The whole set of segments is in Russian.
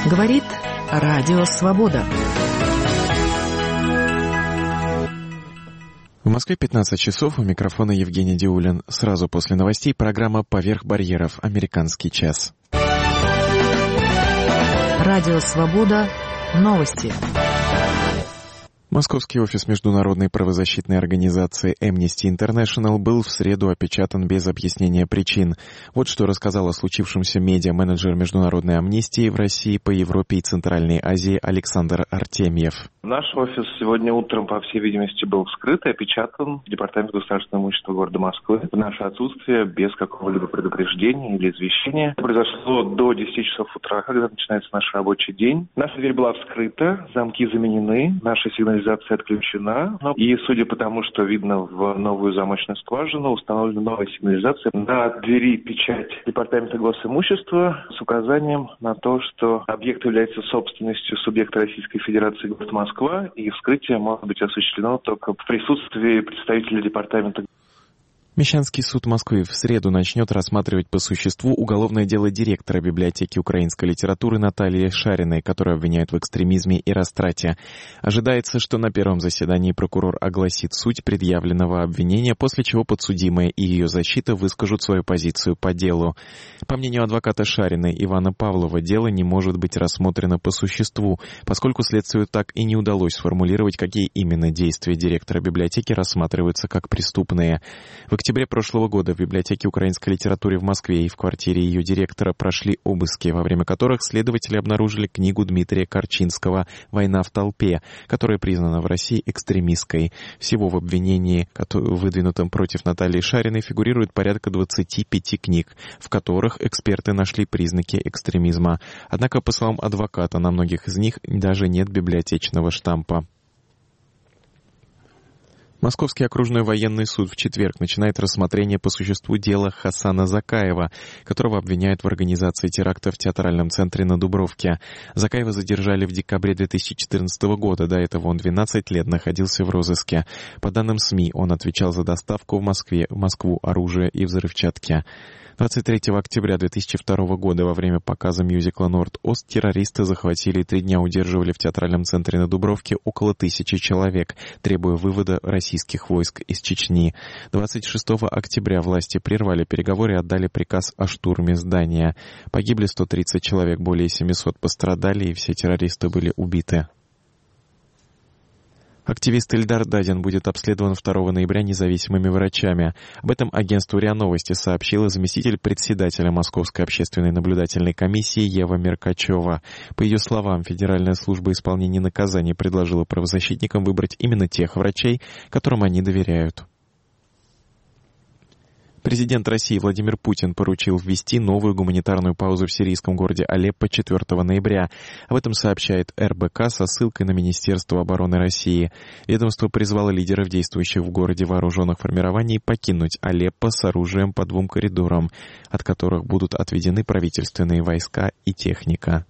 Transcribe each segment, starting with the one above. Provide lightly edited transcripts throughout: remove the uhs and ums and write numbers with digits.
Говорит Радио Свобода. В Москве 15 часов, у микрофона Евгений Диулин. Сразу после новостей программа «Поверх барьеров. Американский час». Радио Свобода. Новости. Московский офис международной правозащитной организации Amnesty International был в среду опечатан без объяснения причин. Вот что рассказал о случившемся медиа-менеджер Международной амнистии в России, по Европе и Центральной Азии Александр Артемьев. Наш офис сегодня утром, по всей видимости, был вскрыт и опечатан Департаментом государственного имущества города Москвы. В наше отсутствие, без какого-либо предупреждения или извещения. Это произошло до 10 часов утра, когда начинается наш рабочий день. Наша дверь была вскрыта, замки заменены, наша сигнализация отключена. И судя по тому, что видно в новую замочную скважину, установлена новая сигнализация. На двери печать Департамента госимущества с указанием на то, что объект является собственностью субъекта Российской Федерации город Москва, и вскрытие может быть осуществлено только в присутствии представителя департамента. Мещанский суд Москвы в среду начнет рассматривать по существу уголовное дело директора библиотеки украинской литературы Натальи Шариной, которую обвиняют в экстремизме и растрате. Ожидается, что на первом заседании прокурор огласит суть предъявленного обвинения, после чего подсудимая и ее защита выскажут свою позицию по делу. По мнению адвоката Шариной Ивана Павлова, дело не может быть рассмотрено по существу, поскольку следствию так и не удалось сформулировать, какие именно действия директора библиотеки рассматриваются как преступные. В октябре прошлого года в библиотеке украинской литературы в Москве и в квартире ее директора прошли обыски, во время которых следователи обнаружили книгу Дмитрия Корчинского «Война в толпе», которая признана в России экстремистской. Всего в обвинении, выдвинутом против Натальи Шариной, фигурирует порядка 25 книг, в которых эксперты нашли признаки экстремизма. Однако, по словам адвоката, на многих из них даже нет библиотечного штампа. Московский окружной военный суд в четверг начинает рассмотрение по существу дела Хасана Закаева, которого обвиняют в организации теракта в театральном центре на Дубровке. Закаева задержали в декабре 2014 года. До этого он 12 лет находился в розыске. По данным СМИ, он отвечал за доставку в Москву оружия и взрывчатки. 23 октября 2002 года во время показа мюзикла «Норд-Ост» террористы захватили и 3 дня удерживали в театральном центре на Дубровке около 1000 человек, требуя вывода российских войск из Чечни. 26 октября власти прервали переговоры и отдали приказ о штурме здания. Погибли 130 человек, более 700 пострадали, и все террористы были убиты. Активист Ильдар Дадин будет обследован 2 ноября независимыми врачами. Об этом агентству РИА Новости сообщила заместитель председателя Московской общественной наблюдательной комиссии Ева Меркачева. По ее словам, Федеральная служба исполнения наказаний предложила правозащитникам выбрать именно тех врачей, которым они доверяют. Президент России Владимир Путин поручил ввести новую гуманитарную паузу в сирийском городе Алеппо 4 ноября. Об этом сообщает РБК со ссылкой на Министерство обороны России. Ведомство призвало лидеров действующих в городе вооруженных формирований покинуть Алеппо с оружием по 2 коридорам, от которых будут отведены правительственные войска и техника.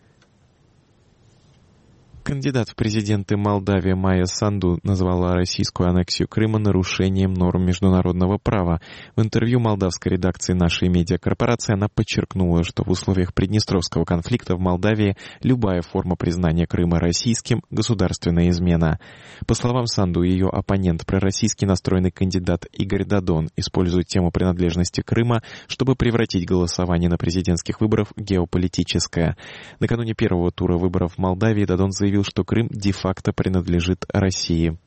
Кандидат в президенты Молдавии Майя Санду назвала российскую аннексию Крыма нарушением норм международного права. В интервью молдавской редакции нашей медиакорпорации она подчеркнула, что в условиях Приднестровского конфликта в Молдавии любая форма признания Крыма российским – государственная измена. По словам Санду, ее оппонент, пророссийский настроенный кандидат Игорь Додон, использует тему принадлежности Крыма, чтобы превратить голосование на президентских выборах в геополитическое. Накануне первого тура выборов в Молдавии Додон заявил, что Крым де-факто принадлежит России.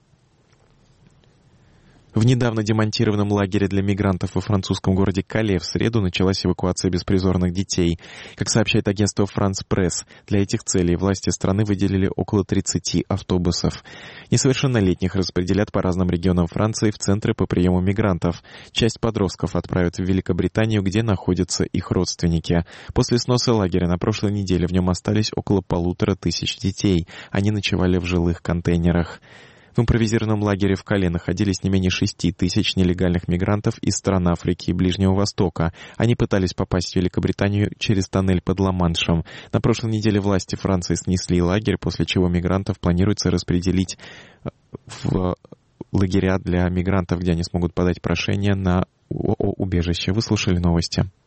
В недавно демонтированном лагере для мигрантов во французском городе Кале в среду началась эвакуация беспризорных детей. Как сообщает агентство «Франс Пресс», для этих целей власти страны выделили около 30 автобусов. Несовершеннолетних распределят по разным регионам Франции в центры по приему мигрантов. Часть подростков отправят в Великобританию, где находятся их родственники. После сноса лагеря на прошлой неделе в нем остались около 1500 детей. Они ночевали в жилых контейнерах. В импровизированном лагере в Кале находились не менее 6000 нелегальных мигрантов из стран Африки и Ближнего Востока. Они пытались попасть в Великобританию через тоннель под Ла-Маншем. На прошлой неделе власти Франции снесли лагерь, после чего мигрантов планируется распределить в лагеря для мигрантов, где они смогут подать прошение на убежище. Вы слушали новости.